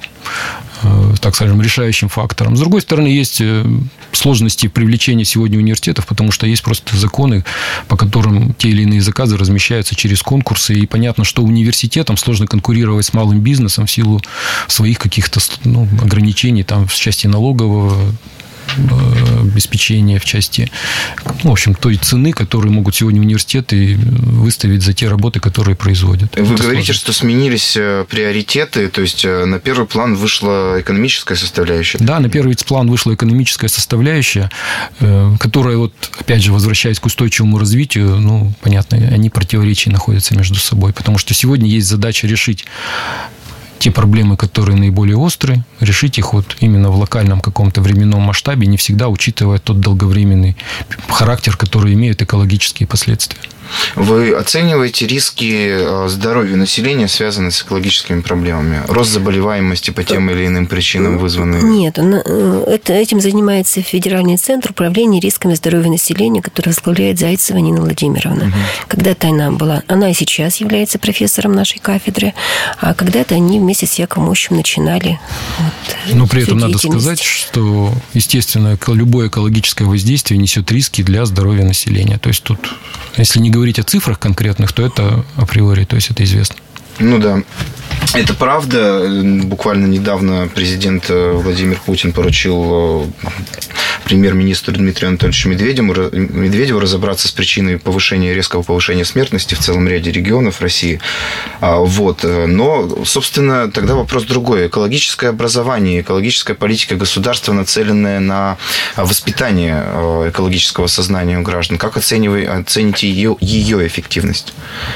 так скажем, решающим фактором. С другой стороны, есть сложности привлечения сегодня университетов, потому что есть просто законы, по которым те или иные заказы размещаются через конкурсы. И понятно, что университетам сложно конкурировать с малым бизнесом в силу своих каких-то, ну, ограничений там, в части налогового обеспечения, в части, ну, в общем, той цены, которую могут сегодня университеты выставить за те работы, которые производят. Вы Это говорите, сложно. что сменились приоритеты, то есть на первый план вышла экономическая составляющая? Да, на первый план вышла экономическая составляющая, которая, вот, опять же, возвращаясь к устойчивому развитию, ну, понятно, они противоречия находятся между собой, потому что сегодня есть задача решить те проблемы, которые наиболее острые, решить их вот именно в локальном каком-то временном масштабе, не всегда учитывая тот долговременный характер, который имеет экологические последствия. Вы оцениваете риски здоровья населения, связанные с экологическими проблемами? Рост заболеваемости по тем или иным причинам вызванный? Нет, это, этим занимается Федеральный центр управления рисками здоровья населения, который возглавляет Зайцева Нина Владимировна. Угу. Когда-то она была, она и сейчас является профессором нашей кафедры, а когда-то они вместе с Яковом Мощем начинали. Вот, но при этом надо сказать, что, естественно, любое экологическое воздействие несет риски для здоровья населения. То есть тут, если не говорить о цифрах конкретных, то это априори, то есть это известно. Ну да, это правда. Буквально недавно президент Владимир Путин поручил премьер-министру Дмитрию Анатольевичу Медведеву, Медведеву разобраться с причиной повышения, резкого повышения смертности в целом ряде регионов России. Вот. Но, собственно, тогда вопрос другой. Экологическое образование, экологическая политика государства, нацеленная на воспитание экологического сознания у граждан. Как оцениваете, оцените ее, ее эффективность?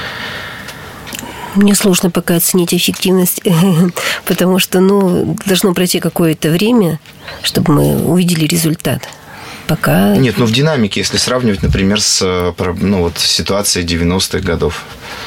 Мне сложно пока оценить эффективность, потому что, ну, должно пройти какое-то время, чтобы мы увидели результат. Пока... Нет, ну в динамике, если сравнивать, например, с, ну, вот, ситуацией девяностых годов.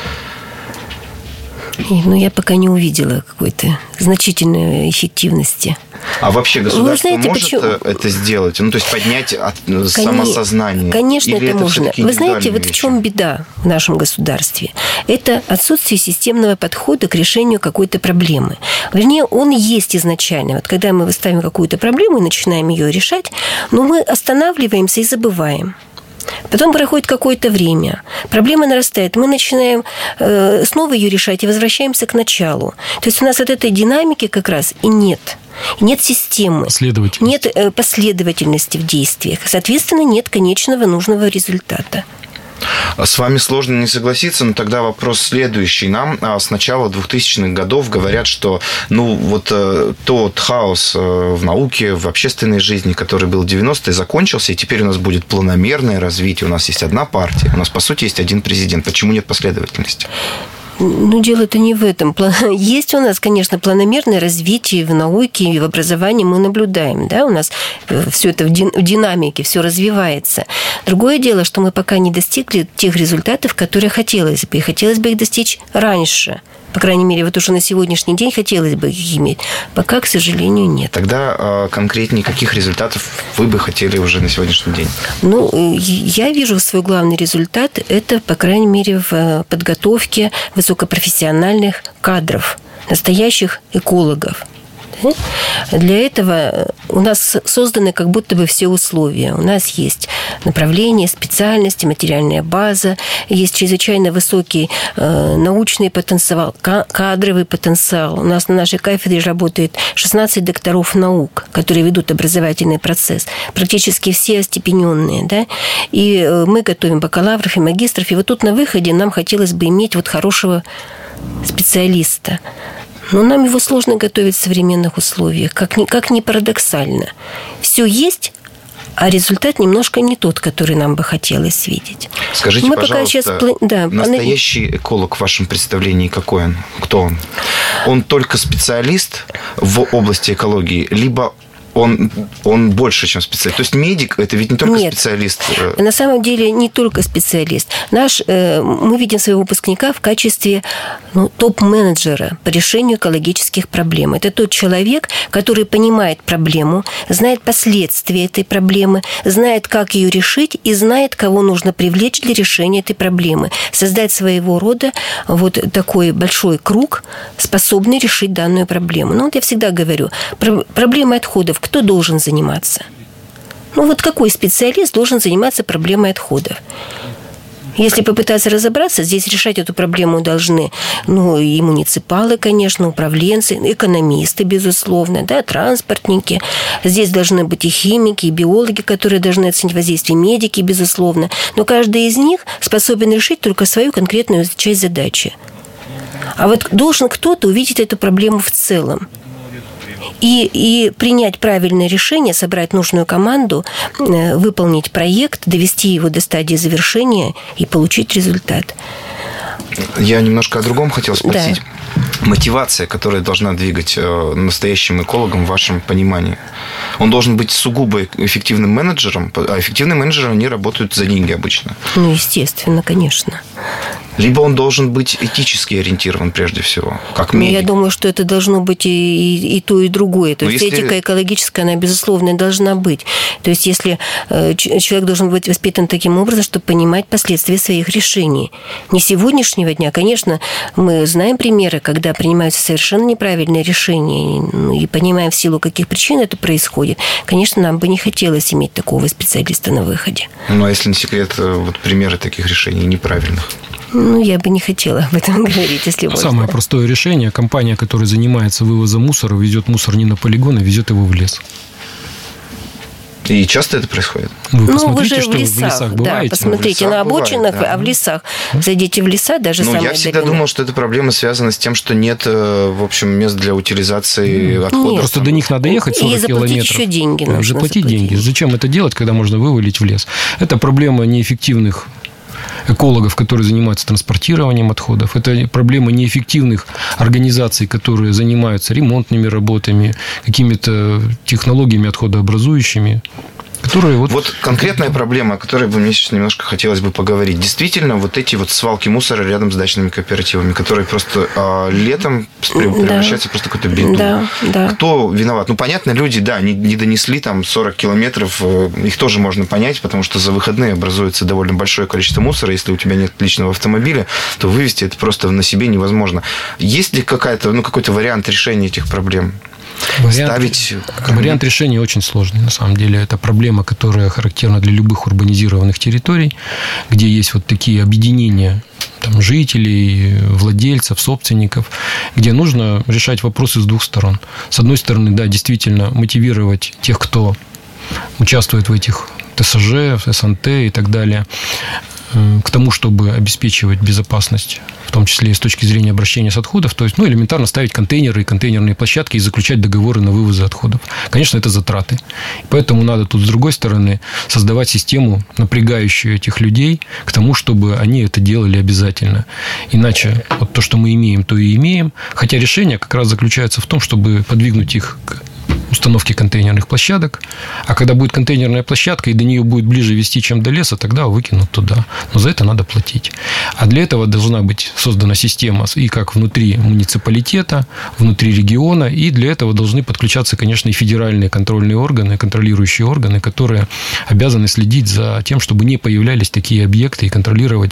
Ну, я пока не увидела какой-то значительной эффективности. А вообще государство знаете, может почему? это сделать? Ну, то есть поднять от... Конечно, самосознание? Конечно, Или это, это можно. Вы знаете, вот вещи? в чем беда в нашем государстве? Это отсутствие системного подхода к решению какой-то проблемы. Вернее, он есть изначально. Вот когда мы выставим какую-то проблему и начинаем ее решать, но мы останавливаемся и забываем. Потом проходит какое-то время, проблема нарастает, мы начинаем э, снова ее решать и возвращаемся к началу. То есть у нас вот этой динамики как раз и нет. Нет системы, нет э, последовательности в действиях. Соответственно, нет конечного нужного результата. С вами сложно не согласиться, но тогда вопрос следующий. Нам с начала двухтысячных годов говорят, что ну, вот тот хаос в науке, в общественной жизни, который был в девяностые, закончился, и теперь у нас будет планомерное развитие. У нас есть одна партия, у нас, по сути, есть один президент. Почему нет последовательности? Ну, дело-то не в этом. Есть у нас, конечно, планомерное развитие в науке и в образовании мы наблюдаем. Да? У нас все это в динамике, все развивается. Другое дело, что мы пока не достигли тех результатов, которые хотелось бы. И хотелось бы их достичь раньше. По крайней мере, вот уже на сегодняшний день хотелось бы их иметь. Пока, к сожалению, нет. Тогда конкретнее каких результатов вы бы хотели уже на сегодняшний день? Ну, я вижу свой главный результат. Это, по крайней мере, в подготовке высокопрофессиональных кадров, настоящих экологов. Для этого у нас созданы как будто бы все условия. У нас есть направления, специальности, материальная база, есть чрезвычайно высокий э, научный потенциал, кадровый потенциал. У нас на нашей кафедре работает шестнадцать докторов наук, которые ведут образовательный процесс. Практически все остепененные. Да? И мы готовим бакалавров и магистров. И вот тут на выходе нам хотелось бы иметь вот хорошего специалиста. Но нам его сложно готовить в современных условиях, как ни, как ни парадоксально. Все есть, а результат немножко не тот, который нам бы хотелось видеть. Скажите, Мы пожалуйста, пока сейчас... да, настоящий эколог в вашем представлении какой он? Кто он? Он только специалист в области экологии, либо... Он, он больше, чем специалист. То есть медик – это ведь не только Нет, специалист. На самом деле не только специалист. Наш, мы видим своего выпускника в качестве ну, топ-менеджера по решению экологических проблем. Это тот человек, который понимает проблему, знает последствия этой проблемы, знает, как ее решить и знает, кого нужно привлечь для решения этой проблемы. Создать своего рода вот такой большой круг, способный решить данную проблему. Ну, вот я всегда говорю, проблема отходов кто должен заниматься? Ну, вот какой специалист должен заниматься проблемой отходов? Если попытаться разобраться, здесь решать эту проблему должны, ну, и муниципалы, конечно, управленцы, экономисты, безусловно, да, транспортники. Здесь должны быть и химики, и биологи, которые должны оценить воздействие, медики, безусловно. Но каждый из них способен решить только свою конкретную часть задачи. А вот должен кто-то увидеть эту проблему в целом. И, и принять правильное решение, собрать нужную команду, выполнить проект, довести его до стадии завершения и получить результат. Я немножко о другом хотел спросить. Да. Мотивация, которая должна двигать настоящим экологом в вашем понимании. Он должен быть сугубо эффективным менеджером, а эффективные менеджеры, они работают за деньги обычно. Ну, естественно, конечно. Либо он должен быть этически ориентирован прежде всего, как медик. Я думаю, что это должно быть и, и, и то, и другое. То Но есть если... этика экологическая, она, безусловно, должна быть. То есть если человек должен быть воспитан таким образом, чтобы понимать последствия своих решений. Не сегодняшнего дня, конечно, мы знаем примеры, когда принимаются совершенно неправильные решения, и понимаем, в силу каких причин это происходит. Конечно, нам бы не хотелось иметь такого специалиста на выходе. Ну, а если не секрет, вот примеры таких решений неправильных? Ну, я бы не хотела об этом говорить, если можно. Самое простое решение. Компания, которая занимается вывозом мусора, везет мусор не на полигон, а везет его в лес. И часто это происходит? Вы ну, посмотрите, вы же что в лесах, в лесах бываете. Да, посмотрите, в на обочинах, бывает, да. А в лесах. Зайдите в леса, даже ну, самые я всегда длинные. думал, что эта проблема связана с тем, что нет, в общем, мест для утилизации mm. отходов. Нет. Просто до них надо ехать сорок и заплатить километров. еще деньги. Да, заплатить деньги. Зачем это делать, когда можно вывалить в лес? Это проблема неэффективных экологов, которые занимаются транспортированием отходов. Это проблема неэффективных организаций, которые занимаются ремонтными работами, какими-то технологиями отходообразующими. Которые вот... вот конкретная проблема, о которой бы мне сейчас немножко хотелось бы поговорить. Действительно, вот эти вот свалки мусора рядом с дачными кооперативами, которые просто а, летом превращаются да. просто в какую-то беду. Да, да. Кто виноват? Ну, понятно, люди, да, не, не донесли там сорок километров, их тоже можно понять, потому что за выходные образуется довольно большое количество мусора. Если у тебя нет личного автомобиля, то вывезти это просто на себе невозможно. Есть ли какая-то, ну, какой-то вариант решения этих проблем? Вариант, ставить... вариант решения очень сложный, на самом деле. Это проблема, которая характерна для любых урбанизированных территорий, где есть вот такие объединения там, жителей, владельцев, собственников, где нужно решать вопросы с двух сторон. С одной стороны, да, действительно мотивировать тех, кто участвует в этих ТСЖ, СНТ и так далее, к тому, чтобы обеспечивать безопасность, в том числе и с точки зрения обращения с отходов, то есть, ну, элементарно ставить контейнеры и контейнерные площадки и заключать договоры на вывозы отходов. Конечно, это затраты. Поэтому надо тут, с другой стороны, создавать систему, напрягающую этих людей к тому, чтобы они это делали обязательно. Иначе вот то, что мы имеем, то и имеем. Хотя решение как раз заключается в том, чтобы подвигнуть их к установки контейнерных площадок. А когда будет контейнерная площадка, и до нее будет ближе вести, чем до леса, тогда выкинут туда. Но за это надо платить. А для этого должна быть создана система и как внутри муниципалитета, внутри региона, и для этого должны подключаться, конечно, и федеральные контрольные органы, контролирующие органы, которые обязаны следить за тем, чтобы не появлялись такие объекты и контролировать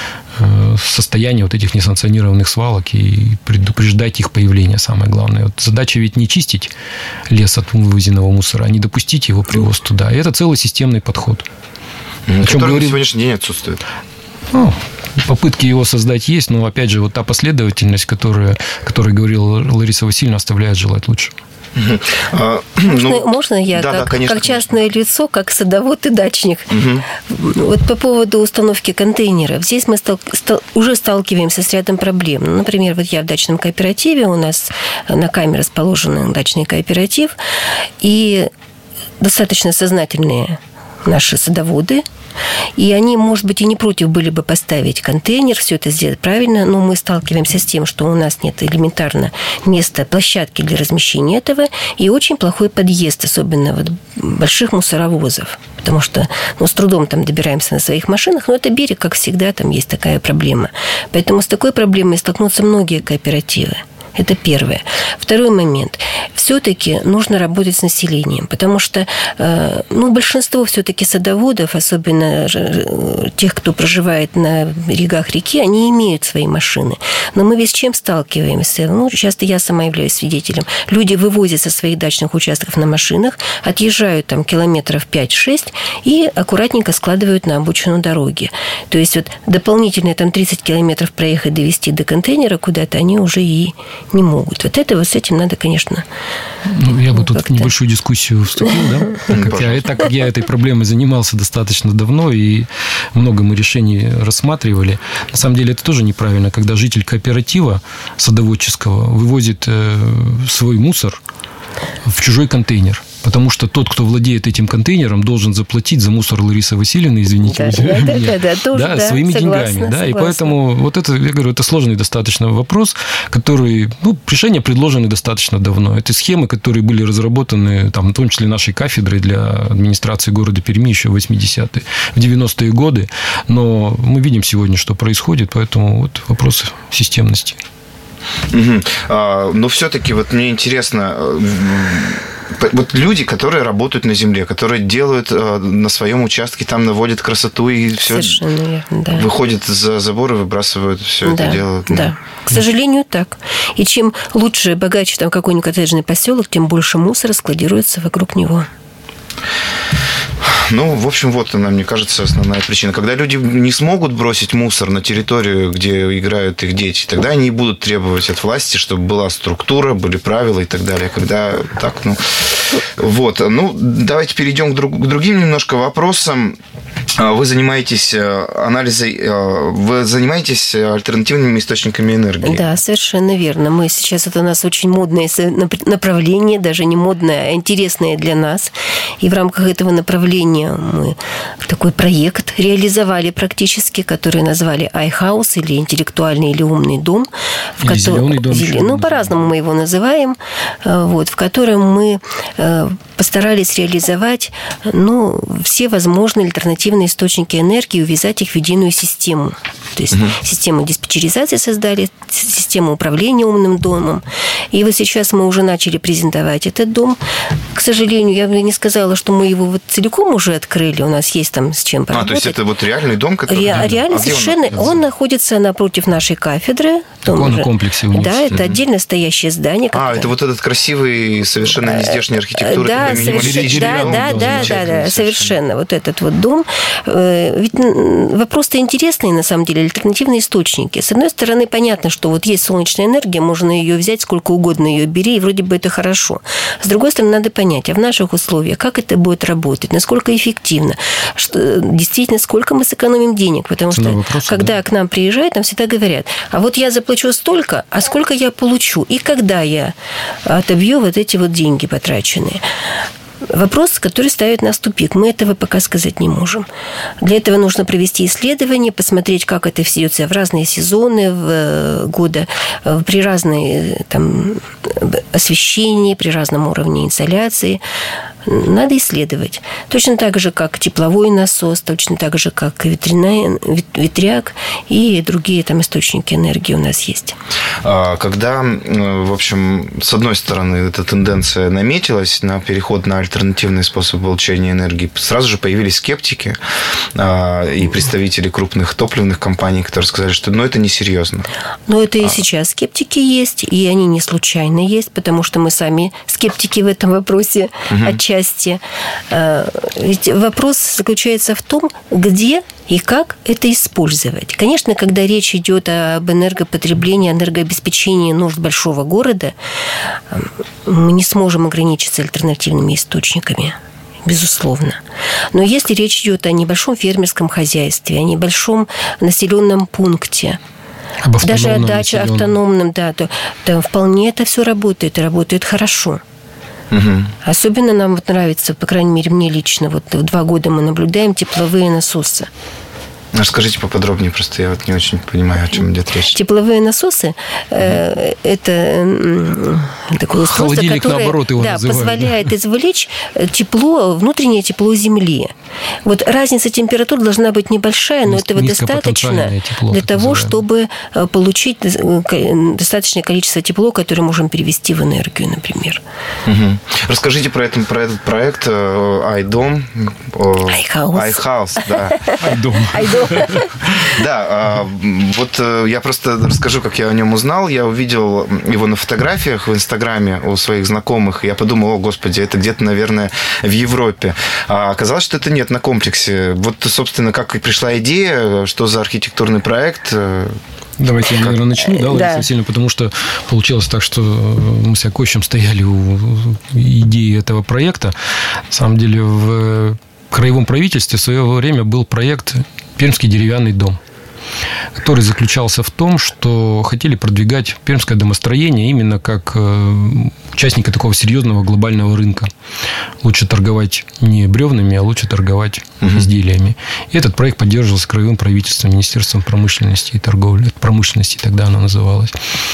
состояние вот этих несанкционированных свалок и предупреждать их появление, самое главное. Вот задача ведь не чистить лес от вывезенного мусора, а не допустить его привоз туда. И это целый системный подход. О чем говорит... на сегодняшний день отсутствует. Ну, попытки его создать есть, но, опять же, вот та последовательность, которая, о которой говорила Лариса Васильевна, оставляет желать лучшего. А, можно, ну, можно я, да, как, да, конечно, как частное конечно. лицо, как садовод и дачник? Угу. Вот по поводу установки контейнеров. Здесь мы стал, стал, уже сталкиваемся с рядом проблем. Ну, например, вот я в дачном кооперативе, у нас на Каме расположен дачный кооператив, и достаточно сознательные наши садоводы, и они, может быть, и не против были бы поставить контейнер, все это сделать правильно, но мы сталкиваемся с тем, что у нас нет элементарно места, площадки для размещения этого, и очень плохой подъезд, особенно вот больших мусоровозов, потому что ну, с трудом там добираемся на своих машинах, но это берег, как всегда, там есть такая проблема. Поэтому с такой проблемой столкнутся многие кооперативы. Это первое. Второй момент. Все-таки нужно работать с населением, потому что ну, большинство все-таки садоводов, особенно тех, кто проживает на берегах реки, они имеют свои машины. Но мы ведь с чем сталкиваемся? Ну, часто я сама являюсь свидетелем. Люди вывозят со своих дачных участков на машинах, отъезжают там километров пять-шесть и аккуратненько складывают на обочину дороги. То есть вот дополнительные там тридцать километров проехать, довести до контейнера куда-то, они уже и не могут. Вот это вот с этим надо, конечно... Ну, я бы тут в небольшую дискуссию вступил, да? Так как, я, так как я этой проблемой занимался достаточно давно, и много мы решений рассматривали. На самом деле, это тоже неправильно, когда житель кооператива садоводческого вывозит свой мусор в чужой контейнер. Потому что тот, кто владеет этим контейнером, должен заплатить за мусор Ларисы Васильевны, извините, да, да, да, да, тоже, да, да, своими согласна, деньгами. Да, согласна. И поэтому вот это, я говорю, это сложный достаточно вопрос, который, ну, решения предложены достаточно давно. Это схемы, которые были разработаны, там, в том числе нашей кафедрой для администрации города Перми еще в восьмидесятые, в девяностые годы. Но мы видим сегодня, что происходит, поэтому вот вопрос системности. Угу. А, но все-таки вот мне интересно, вот люди, которые работают на земле, которые делают на своем участке, там наводят красоту и все верно, да. выходят за забор и выбрасывают все да, это дело. Да, к сожалению, так. И чем лучше, богаче там какой-нибудь коттеджный поселок, тем больше мусора складируется вокруг него. Ну, в общем, вот она, мне кажется, основная причина. Когда люди не смогут бросить мусор на территорию, где играют их дети, тогда они будут требовать от власти, чтобы была структура, были правила и так далее. Когда так, ну... Вот. Ну, давайте перейдем к, друг, к другим немножко вопросам. Вы занимаетесь анализом, вы занимаетесь альтернативными источниками энергии. Да, совершенно верно. Мы сейчас, это у нас очень модное направление, даже не модное, а интересное для нас. И в рамках этого направления мы такой проект реализовали практически, который назвали iHouse, или интеллектуальный или умный дом. В или зеленый дом. Зелен... Ну, по-разному мы его называем. Вот, в котором мы постарались реализовать, ну, все возможные альтернативные источники энергии и увязать их в единую систему. То есть угу. систему диспетчеризации создали, систему управления умным домом. И вот сейчас мы уже начали презентовать этот дом. К сожалению, я бы не сказала, что мы его вот целиком уже открыли. У нас есть там с чем поработать. А, то есть это вот реальный дом, который... Ре- реально, а совершенно. Он, он находится напротив нашей кафедры. В таком комплексе Да, это отдельно стоящее здание. А, это вот этот красивый, совершенно нездешней архитектуры. Да, соверш... да, да, да, да, да, совершенно. Вот этот вот дом. Ведь вопрос-то интересный, на самом деле, альтернативные источники. С одной стороны, понятно, что вот есть солнечная энергия, можно ее взять, сколько угодно ее бери, и вроде бы это хорошо. С другой стороны, надо понять, а в наших условиях, как это будет работать, насколько эффективно, что, действительно, сколько мы сэкономим денег. Потому что, вопроса, когда да. к нам приезжают, нам всегда говорят, а вот я заплачу столько, а сколько я получу, и когда я отобью вот эти вот деньги потраченные. Вопрос, который ставит нас в тупик. Мы этого пока сказать не можем. Для этого нужно провести исследование, посмотреть, как это все идет в разные сезоны в года, при разной там, освещении, при разном уровне инсоляции. Надо исследовать. Точно так же, как тепловой насос, точно так же, как ветряная, ветряк и другие там источники энергии у нас есть. Когда, в общем, с одной стороны, эта тенденция наметилась на переход на альтернативный способ получения энергии, сразу же появились скептики и представители крупных топливных компаний, которые сказали, что ну, это несерьезно. Но это и а... сейчас скептики есть, и они не случайно есть, потому что мы сами скептики в этом вопросе угу. отчасти. Ведь вопрос заключается в том, где и как это использовать. Конечно, когда речь идет об энергопотреблении, энергообеспечении нужд большого города, мы не сможем ограничиться альтернативными источниками. Безусловно. Но если речь идет о небольшом фермерском хозяйстве, о небольшом населенном пункте, даже о даче автономном, да, то, то вполне это все работает, и работает хорошо. Угу. Особенно нам вот нравится, по крайней мере, мне лично, вот два года мы наблюдаем тепловые насосы. Расскажите поподробнее, просто я вот не очень понимаю, о чем идет речь. Тепловые насосы э, – это такое устройство, холодильник, которое наоборот, его да, называют, позволяет да? извлечь тепло, внутреннее тепло Земли. Вот разница температур должна быть небольшая, но этого достаточно тепло, для того, чтобы получить достаточное количество тепла, которое можем перевести в энергию, например. Угу. Расскажите про, это, про этот проект iDom. iHouse. iHouse, да. iDom. Да, вот я просто расскажу, как я о нем узнал. Я увидел его на фотографиях в Инстаграме у своих знакомых. Я подумал, о, господи, это где-то, наверное, в Европе. А оказалось, что это нет, на комплексе. Вот, собственно, как и пришла идея, что за архитектурный проект. Давайте я, наверное, начну, да, Лариса Васильевна, потому что получилось так, что мы с Якощем стояли у идеи этого проекта. На самом деле, в краевом правительстве в свое время был проект «Пермский деревянный дом», который заключался в том, что хотели продвигать пермское домостроение именно как участника такого серьезного глобального рынка. Лучше торговать не бревнами, а лучше торговать угу. изделиями. И этот проект поддерживался краевым правительством, Министерством промышленности и торговли. Промышленности тогда оно называлось.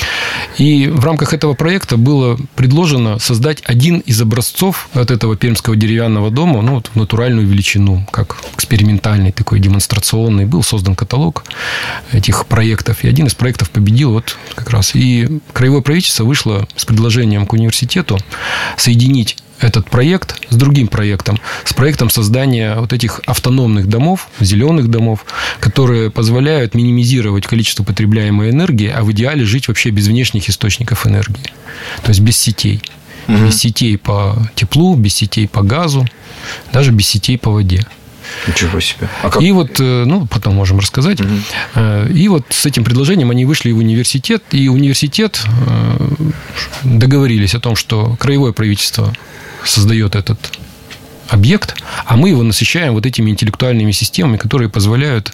И в рамках этого проекта было предложено создать один из образцов от этого пермского деревянного дома, ну, вот в натуральную величину, как экспериментальный такой демонстрационный. Был создан каталог этих проектов, и один из проектов победил вот как раз. И краевое правительство вышло с предложением к университету соединить этот проект с другим проектом, с проектом создания вот этих автономных домов, зеленых домов, которые позволяют минимизировать количество потребляемой энергии, а в идеале жить вообще без внешних источников энергии. То есть без сетей. Угу. Без сетей по теплу, без сетей по газу, даже без сетей по воде. Ничего себе. А как? И вот, ну, потом можем рассказать. Угу. И вот с этим предложением они вышли в университет, и университет договорились о том, что краевое правительство создает этот объект, а мы его насыщаем вот этими интеллектуальными системами, которые позволяют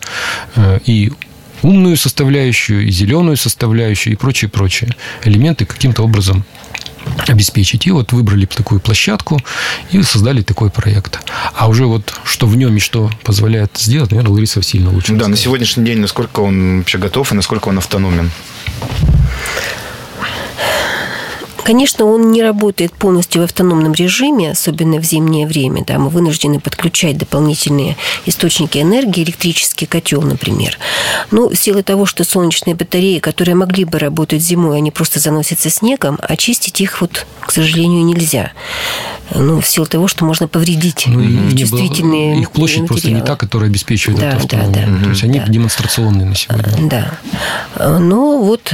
и умную составляющую, и зеленую составляющую, и прочие-прочие элементы каким-то образом обеспечить. И вот выбрали такую площадку и создали такой проект. А уже вот что в нем и что позволяет сделать, наверное, Лариса Васильевна лучше. Да, рассказать. На сегодняшний день насколько он вообще готов и насколько он автономен? Конечно, он не работает полностью в автономном режиме, особенно в зимнее время. Да, мы вынуждены подключать дополнительные источники энергии, электрический котел, например. Но в силу того, что солнечные батареи, которые могли бы работать зимой, они просто заносятся снегом, очистить их, вот, к сожалению, нельзя. Ну, в силу того, что можно повредить ну, чувствительные было, их площадь материалы. Просто не та, которая обеспечивает да, эту да, автономию. да, То есть они да. демонстрационные на сегодня. Да. Но вот...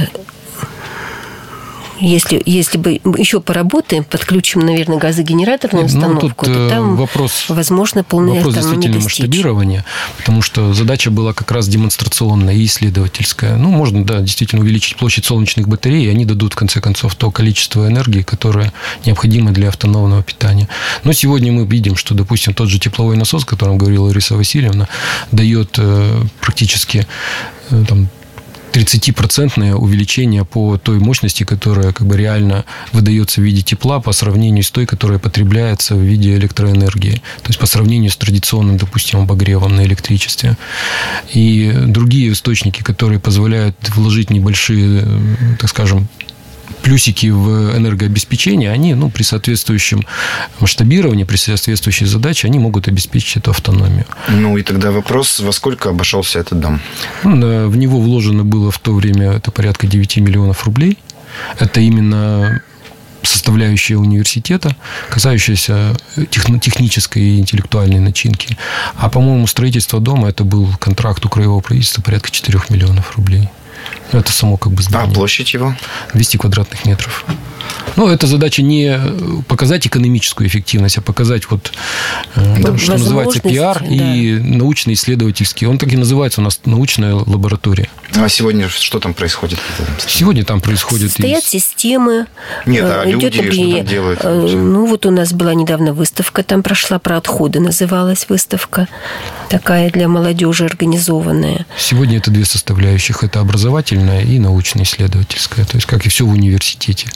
Если, если бы еще поработаем, подключим, наверное, газогенераторную установку, ну, тут то там, вопрос, возможно, полная вопрос автономия действительно достичь. Масштабирования, потому что задача была как раз демонстрационная и исследовательская. Ну, можно, да, действительно увеличить площадь солнечных батарей, и они дадут, в конце концов, то количество энергии, которое необходимо для автономного питания. Но сегодня мы видим, что, допустим, тот же тепловой насос, о котором говорила Лариса Васильевна, дает практически там, тридцатипроцентное увеличение по той мощности, которая как бы реально выдается в виде тепла по сравнению с той, которая потребляется в виде электроэнергии. То есть по сравнению с традиционным, допустим, обогревом на электричестве. И другие источники, которые позволяют вложить небольшие, так скажем, плюсики в энергообеспечение, они ну, при соответствующем масштабировании, при соответствующей задаче, они могут обеспечить эту автономию. Ну, и тогда вопрос, во сколько обошелся этот дом? Ну, в него вложено было в то время это порядка девять миллионов рублей. Это именно составляющая университета, касающаяся технической и интеллектуальной начинки. А, по-моему, строительство дома, это был контракт у краевого правительства порядка четырех миллионов рублей. Это само как бы здание. А площадь его? двести квадратных метров. Ну, это задача не показать экономическую эффективность, а показать вот, да, что называется пиар да. и научно-исследовательский. Он так и называется у нас научная лаборатория. А сегодня что там происходит? Сегодня там происходит... Стоят из... системы. Нет, а люди что там делают? Ну, вот у нас была недавно выставка, там прошла про отходы, называлась выставка. Такая для молодежи организованная. Сегодня это две составляющих. Это образовательная и научно-исследовательская. То есть, как и все в университете.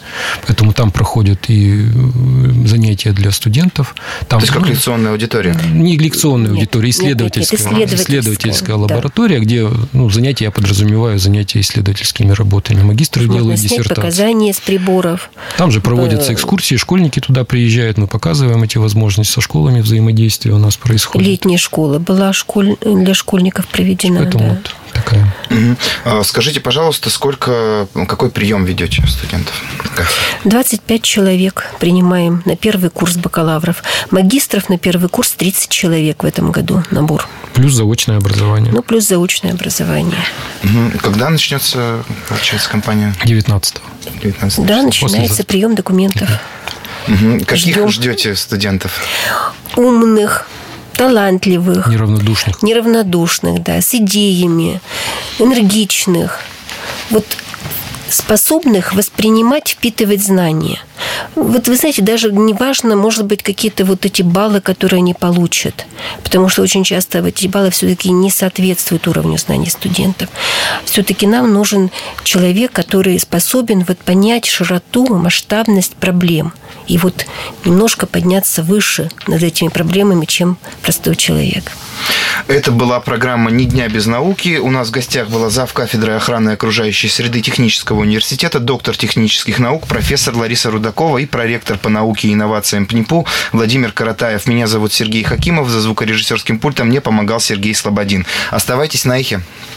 Поэтому там проходят и занятия для студентов. Там, То есть, как ну, лекционная аудитория? Не лекционная нет, аудитория, исследовательская. Нет, нет, исследовательская, исследовательская лаборатория, да. Где ну, занятия, я подразумеваю, занятия исследовательскими работами. Магистры можно делают снять диссертации. Показания с приборов. Там же проводятся экскурсии, школьники туда приезжают, мы показываем эти возможности, со школами взаимодействие у нас происходит. Летняя школа была школь... для школьников проведена. Поэтому да. вот такая. Угу. Скажите, пожалуйста, сколько, какой прием ведете студентов? двадцать пять человек принимаем на первый курс бакалавров. Магистров на первый курс тридцать человек в этом году набор. Плюс заочное образование. Ну, плюс заочное образование. Угу. Когда начнется, получается, кампания? девятнадцатого. девятнадцатого. Да, начинается После... прием документов. Угу. Каких Ждем. Ждете студентов? Умных, талантливых, неравнодушных, неравнодушных, да, с идеями, энергичных, вот способных воспринимать, впитывать знания. Вот вы знаете, даже неважно, может быть, какие-то вот эти баллы, которые они получат, потому что очень часто эти баллы все-таки не соответствуют уровню знаний студентов. Все-таки нам нужен человек, который способен вот понять широту, масштабность проблем и вот немножко подняться выше над этими проблемами, чем простой человек. Это была программа «Ни дня без науки». У нас в гостях была завкафедрой охраны окружающей среды технического университета, доктор технических наук, профессор Лариса Рудакова и проректор по науке и инновациям ПНИПУ Владимир Каратаев. Меня зовут Сергей Хакимов. За звукорежиссерским пультом мне помогал Сергей Слободин. Оставайтесь на эхе.